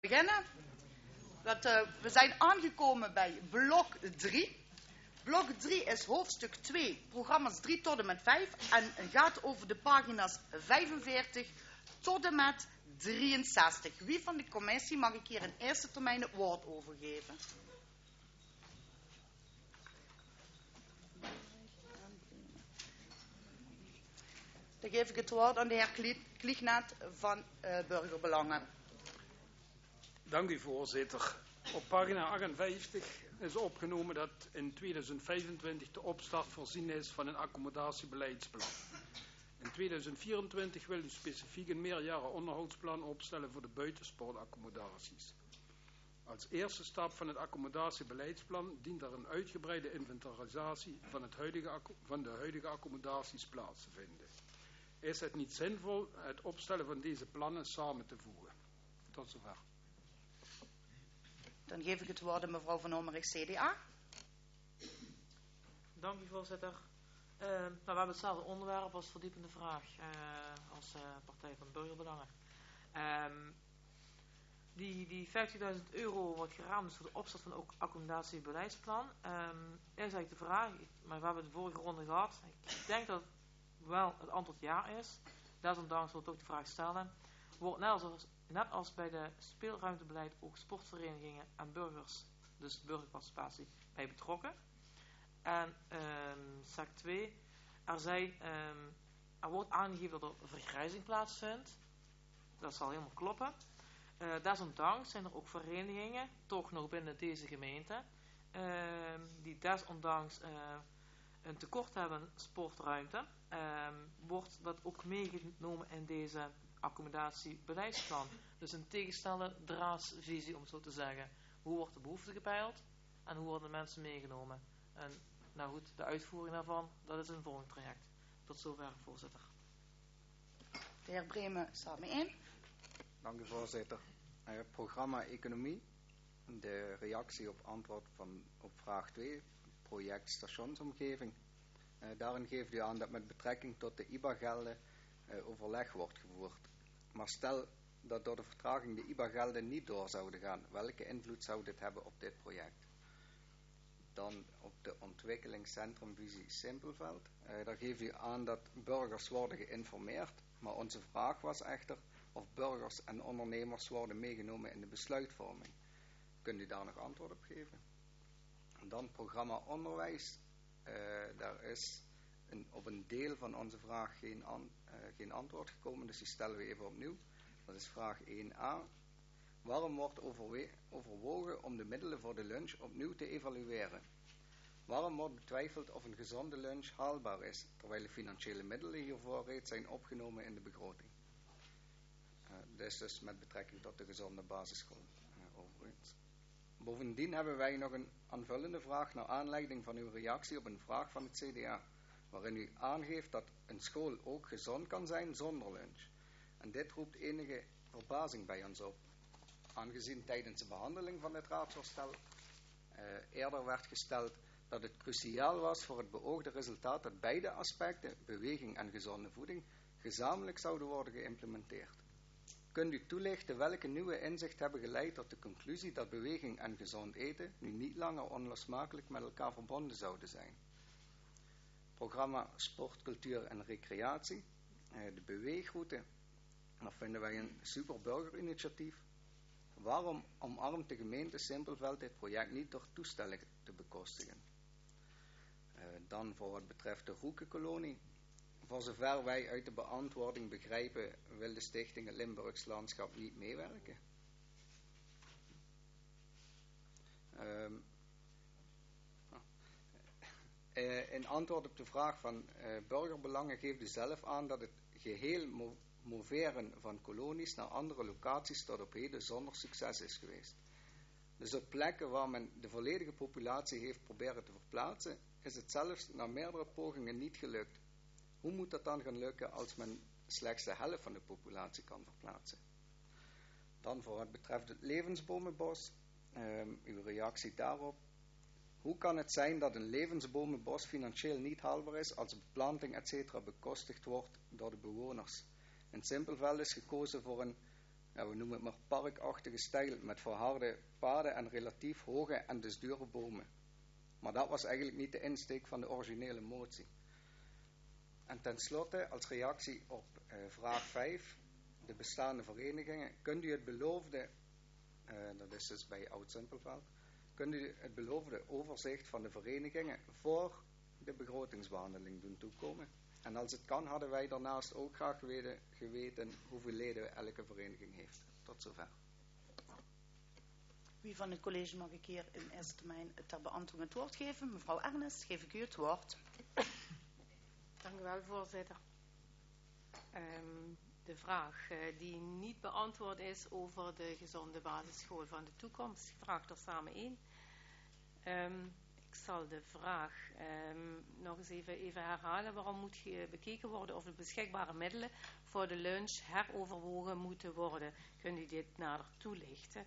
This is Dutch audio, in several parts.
Beginnen. We zijn aangekomen bij blok 3. Blok 3 is hoofdstuk 2, programma's 3 tot en met 5 en gaat over de pagina's 45 tot en met 63. Wie van de commissie mag ik hier in eerste termijn het woord overgeven? Dan geef ik het woord aan de heer Kliegnaat van Burgerbelangen. Dank u, voorzitter. Op pagina 58 is opgenomen dat in 2025 de opstart voorzien is van een accommodatiebeleidsplan. In 2024 wil u specifiek een meerjaren onderhoudsplan opstellen voor de buitensportaccommodaties. Als eerste stap van het accommodatiebeleidsplan dient er een uitgebreide inventarisatie van de huidige accommodaties plaats te vinden. Is het niet zinvol het opstellen van deze plannen samen te voegen? Tot zover. Dan geef ik het woord aan mevrouw Van Ommerig, CDA. Dank u, voorzitter. We hebben hetzelfde onderwerp als verdiepende vraag als Partij van Burgerbelangen. Die 50.000 euro wordt geraamd voor de opstart van het accommodatiebeleidsplan. Is eigenlijk de vraag, maar we hebben de vorige ronde gehad. Ik denk dat wel het antwoord ja is. Desondanks wil ik ook de vraag stellen. Wordt net als bij de speelruimtebeleid ook sportverenigingen en burgers, dus burgerparticipatie, bij betrokken. En zaak 2, er wordt aangegeven dat er vergrijzing plaatsvindt. Dat zal helemaal kloppen. Desondanks zijn er ook verenigingen, toch nog binnen deze gemeente, die desondanks een tekort hebben sportruimte. Wordt dat ook meegenomen in deze accommodatiebeleidsplan. Dus een tegenstelde draadsvisie, om het zo te zeggen. Hoe wordt de behoefte gepeild en hoe worden de mensen meegenomen? En nou goed, de uitvoering daarvan, dat is een volgend traject. Tot zover, voorzitter. De heer Bremen staat mee in. Dank u, voorzitter. Programma Economie. De reactie op antwoord op vraag 2, project stationsomgeving. Daarin geeft u aan dat met betrekking tot de IBA-gelden overleg wordt gevoerd. Maar stel dat door de vertraging de IBA-gelden niet door zouden gaan, welke invloed zou dit hebben op dit project? Dan op de ontwikkelingscentrumvisie Simpelveld. Daar geeft u aan dat burgers worden geïnformeerd, maar onze vraag was echter of burgers en ondernemers worden meegenomen in de besluitvorming. Kunt u daar nog antwoord op geven? En dan programma onderwijs. Daar is op een deel van onze vraag geen antwoord gekomen, dus die stellen we even opnieuw. Dat is vraag 1a. Waarom wordt overwogen om de middelen voor de lunch opnieuw te evalueren? Waarom wordt betwijfeld of een gezonde lunch haalbaar is, terwijl de financiële middelen hiervoor reeds zijn opgenomen in de begroting? Dit is dus met betrekking tot de gezonde basisschool overigens. Bovendien hebben wij nog een aanvullende vraag naar aanleiding van uw reactie op een vraag van het CDA, waarin u aangeeft dat een school ook gezond kan zijn zonder lunch. En dit roept enige verbazing bij ons op, aangezien tijdens de behandeling van dit raadsvoorstel eerder werd gesteld dat het cruciaal was voor het beoogde resultaat dat beide aspecten, beweging en gezonde voeding, gezamenlijk zouden worden geïmplementeerd. Kunt u toelichten welke nieuwe inzichten hebben geleid tot de conclusie dat beweging en gezond eten nu niet langer onlosmakelijk met elkaar verbonden zouden zijn? Programma Sport, Cultuur en Recreatie. De beweegroute. Dat vinden wij een super burgerinitiatief. Waarom omarmt de gemeente Simpelveld dit project niet door toestellen te bekostigen? Dan voor wat betreft de Roekenkolonie. Voor zover wij uit de beantwoording begrijpen, wil de stichting het Limburgs Landschap niet meewerken. In antwoord op de vraag van Burgerbelangen geeft u zelf aan dat het geheel moveren van kolonies naar andere locaties tot op heden zonder succes is geweest. Dus op plekken waar men de volledige populatie heeft proberen te verplaatsen, is het zelfs na meerdere pogingen niet gelukt. Hoe moet dat dan gaan lukken als men slechts de helft van de populatie kan verplaatsen? Dan voor wat betreft het levensbomenbos, uw reactie daarop. Hoe kan het zijn dat een levensbomenbos financieel niet haalbaar is als beplanting etc. bekostigd wordt door de bewoners? In Simpelveld is gekozen voor een ja, we noemen het maar parkachtige stijl met verharde paden en relatief hoge en dus dure bomen. Maar dat was eigenlijk niet de insteek van de originele motie. En tenslotte, als reactie op vraag 5, de bestaande verenigingen, kunt u het beloofde, dat is dus bij Oud-Simpelveld, kunt u het beloofde overzicht van de verenigingen voor de begrotingsbehandeling doen toekomen? En als het kan, hadden wij daarnaast ook graag geweten hoeveel leden elke vereniging heeft. Tot zover. Wie van het college mag ik hier in eerste termijn ter beantwoording het woord geven? Mevrouw Ernest, geef ik u het woord. Dank u wel, voorzitter. De vraag die niet beantwoord is over de gezonde basisschool van de toekomst. Ik vraag er samen in. Ik zal de vraag nog eens even herhalen. Waarom moet bekeken worden of de beschikbare middelen voor de lunch heroverwogen moeten worden? Kunt u dit nader toelichten?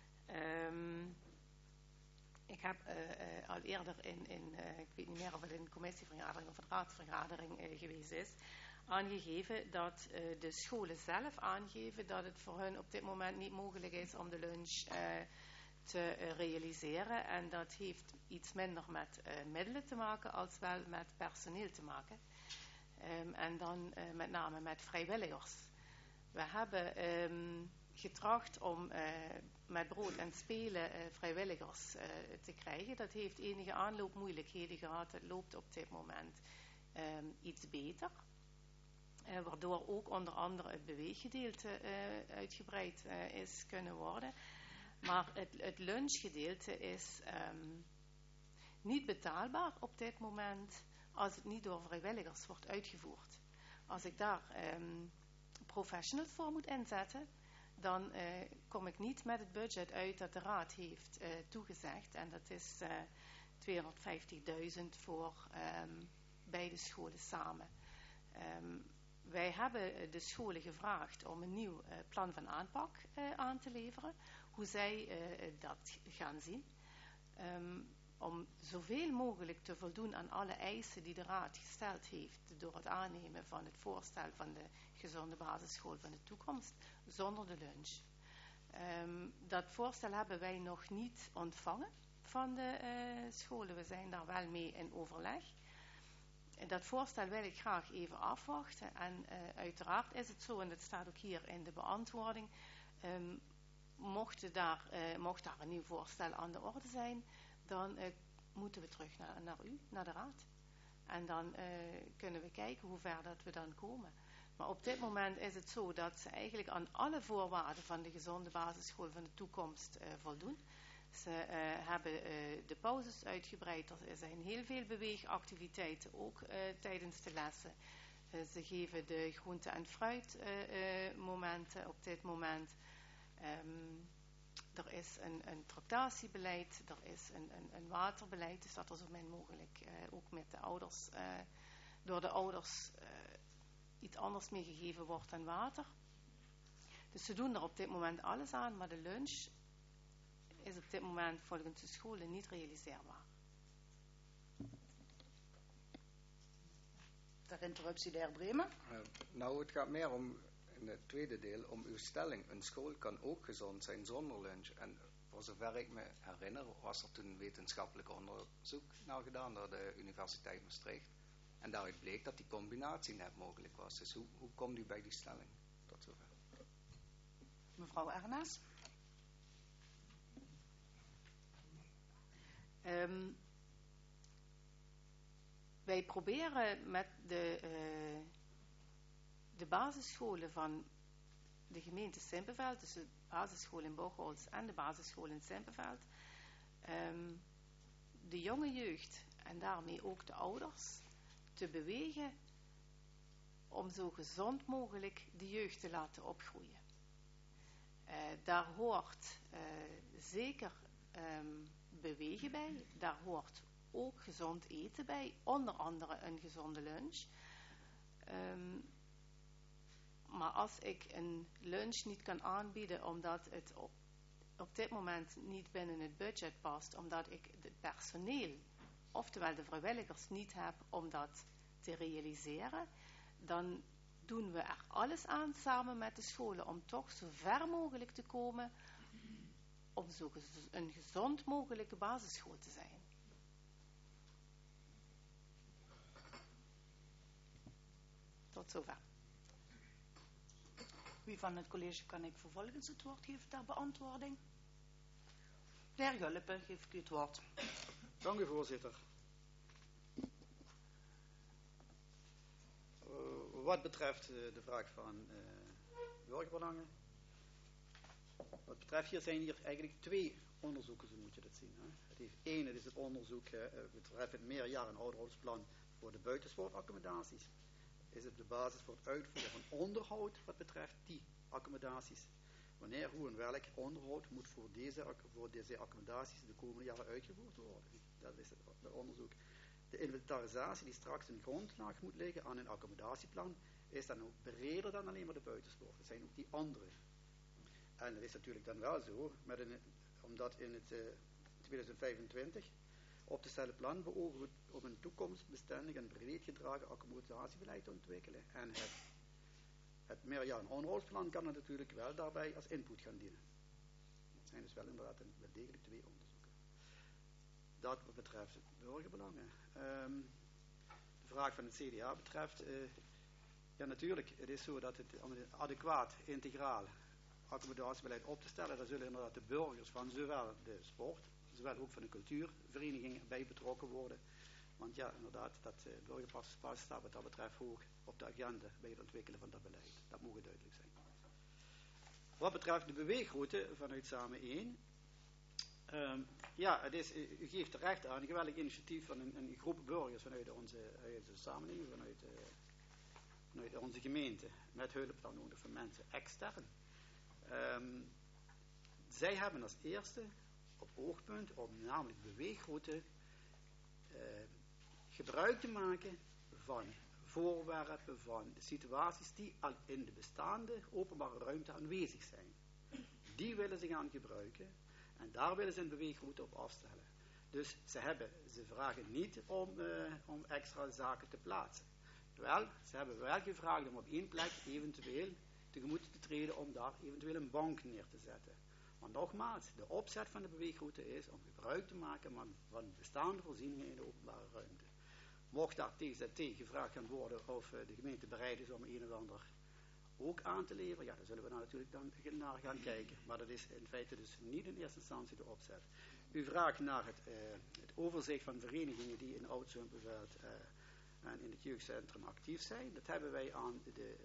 Ik heb al eerder ik weet niet meer of het in de commissievergadering of een raadsvergadering geweest is, aangegeven dat de scholen zelf aangeven dat het voor hun op dit moment niet mogelijk is om de lunch te realiseren. En dat heeft iets minder met middelen te maken als wel met personeel te maken. En dan met name met vrijwilligers. We hebben getracht om met brood en spelen vrijwilligers te krijgen. Dat heeft enige aanloopmoeilijkheden gehad. Het loopt op dit moment iets beter. Waardoor ook onder andere het beweeggedeelte uitgebreid is kunnen worden. Maar het lunchgedeelte is niet betaalbaar op dit moment als het niet door vrijwilligers wordt uitgevoerd. Als ik daar professionals voor moet inzetten, dan kom ik niet met het budget uit dat de raad heeft toegezegd. En dat is 250.000 voor beide scholen samen. Wij hebben de scholen gevraagd om een nieuw plan van aanpak aan te leveren. Hoe zij dat gaan zien. Om zoveel mogelijk te voldoen aan alle eisen die de raad gesteld heeft door het aannemen van het voorstel van de gezonde basisschool van de toekomst zonder de lunch. Dat voorstel hebben wij nog niet ontvangen van de scholen. We zijn daar wel mee in overleg. Dat voorstel wil ik graag even afwachten. En uiteraard is het zo, en dat staat ook hier in de beantwoording, mocht daar een nieuw voorstel aan de orde zijn, dan moeten we terug naar u, naar de raad. En dan kunnen we kijken hoe ver dat we dan komen. Maar op dit moment is het zo dat ze eigenlijk aan alle voorwaarden van de gezonde basisschool van de toekomst voldoen. Ze hebben de pauzes uitgebreid. Er zijn heel veel beweegactiviteiten, ook tijdens de lessen. Ze geven de groente- en fruitmomenten op dit moment. Er is een tractatiebeleid, er is een waterbeleid, dus dat er zo min mogelijk ook met de ouders, door de ouders iets anders mee gegeven wordt dan water. Dus ze doen er op dit moment alles aan, maar de lunch is op dit moment volgens de scholen niet realiseerbaar. Ter interruptie de heer Bremen. Nou, het gaat meer om, in het tweede deel, om uw stelling. Een school kan ook gezond zijn zonder lunch. En voor zover ik me herinner, was er toen wetenschappelijk onderzoek naar gedaan door de Universiteit Maastricht. En daaruit bleek dat die combinatie net mogelijk was. Dus hoe komt u bij die stelling? Tot zover. Mevrouw Ernest. Wij proberen met de basisscholen van de gemeente Simpelveld, dus de basisschool in Bocholt en de basisschool in Simpelveld, de jonge jeugd en daarmee ook de ouders te bewegen om zo gezond mogelijk de jeugd te laten opgroeien. Daar hoort zeker bewegen bij, daar hoort ook gezond eten bij, onder andere een gezonde lunch. Maar als ik een lunch niet kan aanbieden omdat het op dit moment niet binnen het budget past, omdat ik het personeel, oftewel de vrijwilligers, niet heb om dat te realiseren, dan doen we er alles aan samen met de scholen om toch zo ver mogelijk te komen om zo een gezond mogelijke basisschool te zijn. Tot zover. Wie van het college kan ik vervolgens het woord geven ter beantwoording? De heer Gullipen, geef ik u het woord. Dank u, voorzitter. Wat betreft de vraag van burgerbelangen. Wat betreft hier zijn hier eigenlijk 2 onderzoeken, zo moet je dat zien. Hè. Het is het onderzoek betreft het meerjaren ouderhoudsplan voor de buitensportaccommodaties. Is het de basis voor het uitvoeren van onderhoud wat betreft die accommodaties. Wanneer, hoe en welk onderhoud moet voor deze accommodaties de komende jaren uitgevoerd worden. Dat is het onderzoek. De inventarisatie die straks een grondslag moet liggen aan een accommodatieplan is dan ook breder dan alleen maar de buitensport. Er zijn ook die andere. En het is natuurlijk dan wel zo, omdat in het 2025 op te stellen plan beogen we om een toekomstbestendig en breed gedragen accommodatiebeleid te ontwikkelen. En het meerjaren onderhoudsplan kan er natuurlijk wel daarbij als input gaan dienen. Het zijn dus wel inderdaad wel degelijk 2 onderzoeken. Dat wat betreft het burgerbelangen. De vraag van het CDA betreft, ja natuurlijk, het is zo dat het om een adequaat, integraal accommodatiebeleid op te stellen, daar zullen inderdaad de burgers van zowel de sport, zowel ook van de cultuurverenigingen bij betrokken worden. Want ja, inderdaad, dat burgerparticipatie staat wat dat betreft hoog op de agenda bij het ontwikkelen van dat beleid. Dat moet duidelijk zijn. Wat betreft de beweegroute vanuit Samen 1, ja, u geeft terecht aan een geweldig initiatief van een groep burgers vanuit onze samenleving, vanuit onze gemeente, met hulp dan ook van mensen extern. Zij hebben als eerste op oogpunt om namelijk beweegroute gebruik te maken van voorwerpen, van situaties die al in de bestaande openbare ruimte aanwezig zijn. Die willen ze gaan gebruiken en daar willen ze een beweegroute op afstellen. Dus ze vragen niet om extra zaken te plaatsen. Wel, ze hebben wel gevraagd om op 1 plek eventueel tegemoet te treden om daar eventueel een bank neer te zetten. Maar nogmaals, de opzet van de beweegroute is om gebruik te maken van bestaande voorzieningen in de openbare ruimte. Mocht daar tegen gevraagd gaan worden of de gemeente bereid is om een of ander ook aan te leveren, ja, daar zullen we natuurlijk dan naar gaan kijken. Maar dat is in feite dus niet in eerste instantie de opzet. U vraagt naar het overzicht van verenigingen die in Oud-Zumperveld en in het jeugdcentrum actief zijn. Dat hebben wij aan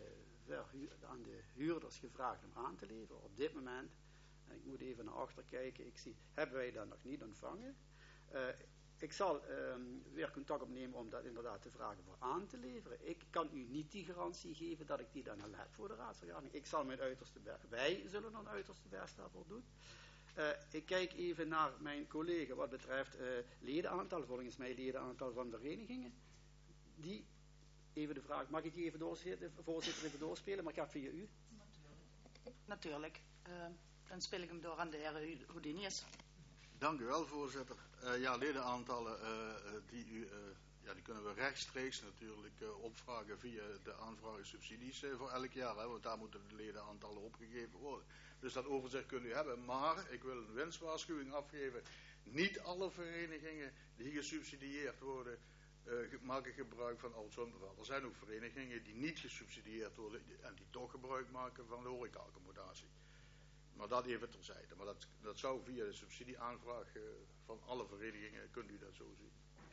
de huurders gevraagd om aan te leveren. Op dit moment, en ik moet even naar achter kijken, hebben wij dat nog niet ontvangen. Ik zal weer contact opnemen om dat inderdaad te vragen voor aan te leveren. Ik kan u niet die garantie geven dat ik die dan al heb voor de raadsvergadering. Ik zal mijn uiterste best, wij zullen een uiterste best daarvoor doen. Ik kijk even naar mijn collega wat betreft ledenaantal, volgens mij ledenaantal van verenigingen. Die, even de vraag, mag ik die even voorzitter even doorspelen, maar ik ga via u. Natuurlijk. Dan speel ik hem door aan de heer Houdinius. Dank u wel, voorzitter. Ja, ledenaantallen die kunnen we rechtstreeks natuurlijk opvragen via de aanvragen subsidies voor elk jaar, hè, want daar moeten de ledenaantallen opgegeven worden. Dus dat overzicht kunt u hebben, maar ik wil een winstwaarschuwing afgeven. Niet alle verenigingen die gesubsidieerd worden maken gebruik van Oud-Zumperveld. Er zijn ook verenigingen die niet gesubsidieerd worden en die toch gebruik maken van de horeca-accommodatie. Maar dat even terzijde. Maar dat zou via de subsidieaanvraag van alle verenigingen, kunt u dat zo zien.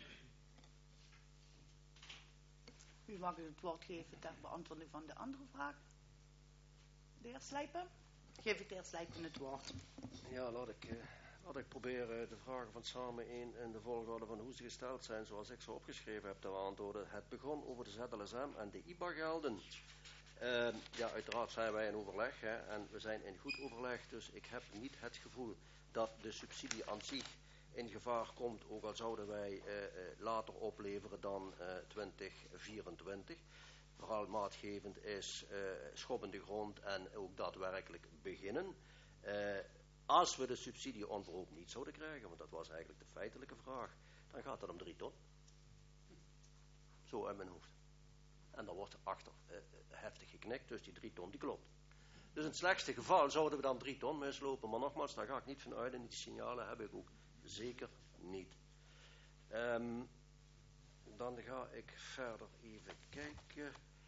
U mag u het woord geven ter beantwoording van de andere vraag. De heer Slijpen? Geef ik de heer Slijpen het woord. Ja, laat ik proberen de vragen van Samen 1 en de volgorde van hoe ze gesteld zijn, zoals ik ze opgeschreven heb, te beantwoorden. Het begon over de ZLSM en de IBA-gelden. Ja, uiteraard zijn wij in overleg, hè, en we zijn in goed overleg, dus ik heb niet het gevoel dat de subsidie aan zich in gevaar komt, ook al zouden wij later opleveren dan 2024. Vooral maatgevend is schop in de grond en ook daadwerkelijk beginnen. Als we de subsidie onderhoop niet zouden krijgen, want dat was eigenlijk de feitelijke vraag, dan gaat het om 3 ton. Zo uit mijn hoofd. En dan wordt achter heftig geknikt, dus die 3 ton die klopt. Dus in het slechtste geval zouden we dan 3 ton mislopen, maar nogmaals, daar ga ik niet van uit en die signalen heb ik ook zeker niet. Dan ga ik verder even kijken.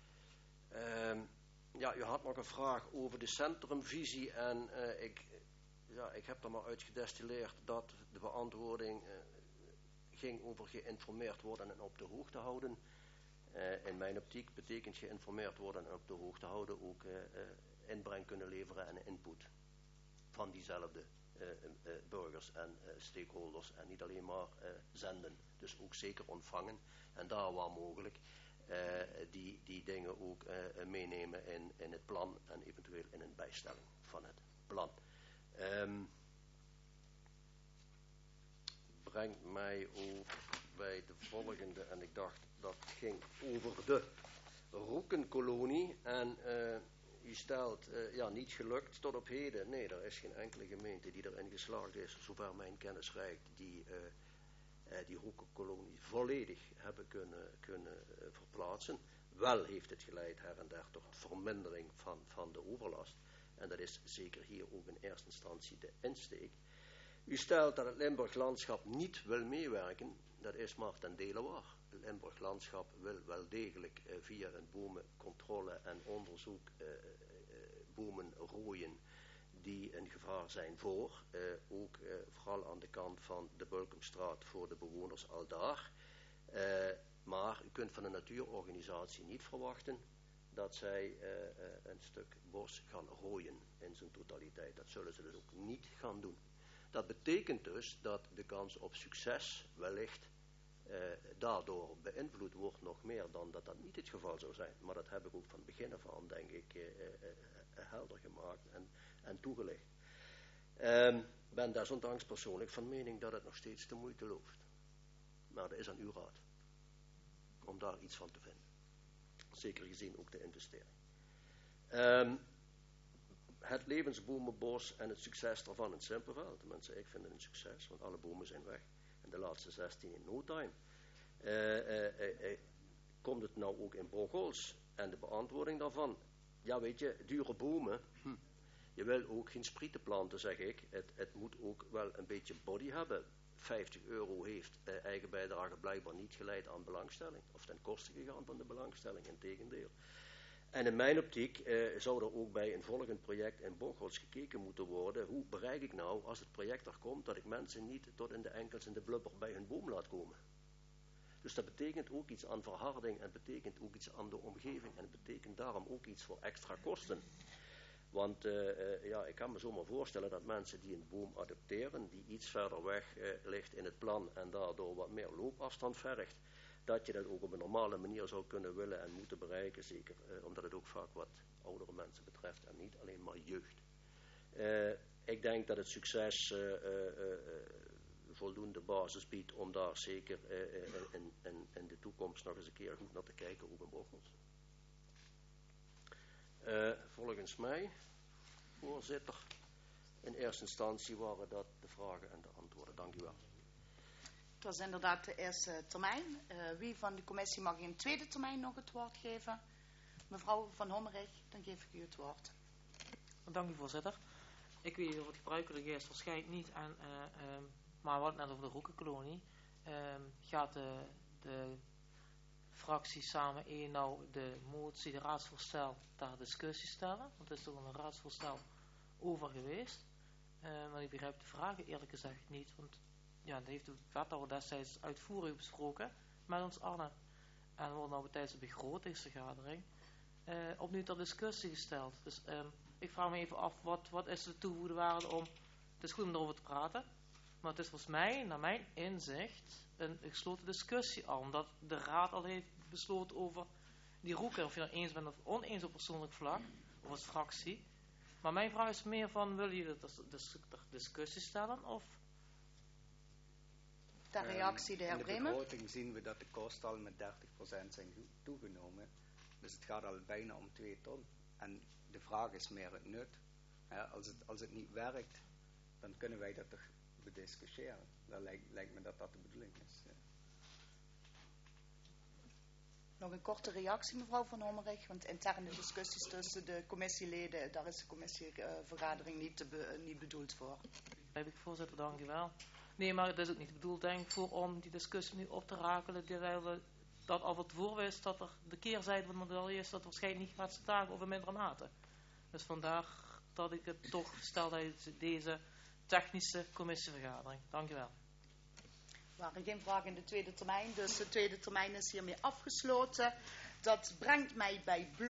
Ja, u had nog een vraag over de centrumvisie en ik heb er maar uit gedestilleerd dat de beantwoording ging over geïnformeerd worden en op de hoogte houden. In mijn optiek betekent geïnformeerd worden en op de hoogte houden ook inbreng kunnen leveren en input van diezelfde burgers en stakeholders en niet alleen maar zenden, dus ook zeker ontvangen en daar waar mogelijk die dingen ook meenemen in het plan en eventueel in een bijstelling van het plan. Brengt mij ook bij de volgende en ik dacht dat ging over de Roekenkolonie en u stelt, niet gelukt tot op heden. Nee, er is geen enkele gemeente die erin geslaagd is, zover mijn kennis reikt, die Roekenkolonie volledig hebben kunnen verplaatsen. Wel heeft het geleid her en der tot vermindering van de overlast. En dat is zeker hier ook in eerste instantie de insteek. U stelt dat het Limburg Landschap niet wil meewerken. Dat is maar ten dele waar. Het Limburg Landschap wil wel degelijk via een bomencontrole en onderzoek bomen rooien die een gevaar zijn voor. Ook vooral aan de kant van de Bulkumstraat voor de bewoners aldaar. Maar u kunt van een natuurorganisatie niet verwachten dat zij een stuk bos gaan rooien in zijn totaliteit. Dat zullen ze dus ook niet gaan doen. Dat betekent dus dat de kans op succes wellicht daardoor beïnvloed wordt nog meer dan dat niet het geval zou zijn. Maar dat heb ik ook van begin af aan, denk ik, helder gemaakt en toegelicht. Ben desondanks persoonlijk van mening dat het nog steeds de moeite loopt. Maar dat is aan uw raad om daar iets van te vinden. Zeker gezien ook de investering. Het levensbomenbos en het succes daarvan in Simpelveld. Mensen, ik vind het een succes, want alle bomen zijn weg. En de laatste 16 in no time. Komt het nou ook in Bocholt? En de beantwoording daarvan. Ja, weet je, dure bomen. Je wil ook geen sprieten planten, zeg ik. Het moet ook wel een beetje body hebben. €50 heeft eigen bijdrage blijkbaar niet geleid aan belangstelling. Of ten koste gegaan van de belangstelling, integendeel. En in mijn optiek zou er ook bij een volgend project in Bocholt gekeken moeten worden. Hoe bereik ik nou, als het project er komt, dat ik mensen niet tot in de enkels en de blubber bij hun boom laat komen. Dus dat betekent ook iets aan verharding en betekent ook iets aan de omgeving. En het betekent daarom ook iets voor extra kosten. Want ik kan me zomaar voorstellen dat mensen die een boom adopteren, die iets verder weg ligt in het plan en daardoor wat meer loopafstand vergt, dat je dat ook op een normale manier zou kunnen willen en moeten bereiken, zeker omdat het ook vaak wat oudere mensen betreft en niet alleen maar jeugd. Ik denk dat het succes voldoende basis biedt om daar zeker in de toekomst nog eens een keer goed naar te kijken, ook in Bocholt. Volgens mij, voorzitter, in eerste instantie waren dat de vragen en de antwoorden. Dank u wel. Het was inderdaad de eerste termijn. Wie van de commissie mag in tweede termijn nog het woord geven? Mevrouw Van Hommerig, dan geef ik u het woord. Dank u, voorzitter. Ik weet niet of het gebruikelijk is, waarschijnlijk niet. Maar wat net over de Roekenkolonie. Gaat de fractie Samen 1 nou de motie, de raadsvoorstel ter discussie stellen? Want er is toch een raadsvoorstel over geweest. Maar ik begrijp de vragen eerlijk gezegd niet. Want ja, dat heeft de wethouder destijds uitvoerig besproken met ons allen. En wordt nou tijdens de begrotingsvergadering opnieuw ter discussie gesteld. Dus ik vraag me even af, wat is de toegevoegde waarde om... Het is goed om erover te praten. Maar het is volgens mij, naar mijn inzicht, een gesloten discussie al. Omdat de raad al heeft besloten over die roeken. Of je nou eens bent of oneens op persoonlijk vlak. Of als fractie. Maar mijn vraag is meer van, wil je de discussie stellen? Of... Ter reactie de heer Bremen. In de begroting zien we dat de kosten al met 30% zijn toegenomen. Dus het gaat al bijna om 2 ton. En de vraag is meer het nut. Als het niet werkt, dan kunnen wij dat toch bediscussiëren. Dan lijkt me dat dat de bedoeling is. Nog een korte reactie, mevrouw Van Hommerig, want interne discussies tussen de commissieleden, daar is de commissievergadering niet bedoeld voor. Heb ik, voorzitter, dank u wel. Nee, maar het is ook niet bedoeld, denk ik, om die discussie nu op te rakelen, terwijl we dat al wat voor wist, dat er de keerzijde van de medaille is, dat er waarschijnlijk niet gaat staken of in mindere mate. Dus vandaar dat ik het toch stel uit deze technische commissievergadering. Dank u wel. Er waren geen vragen in de tweede termijn, dus de tweede termijn is hiermee afgesloten. Dat brengt mij bij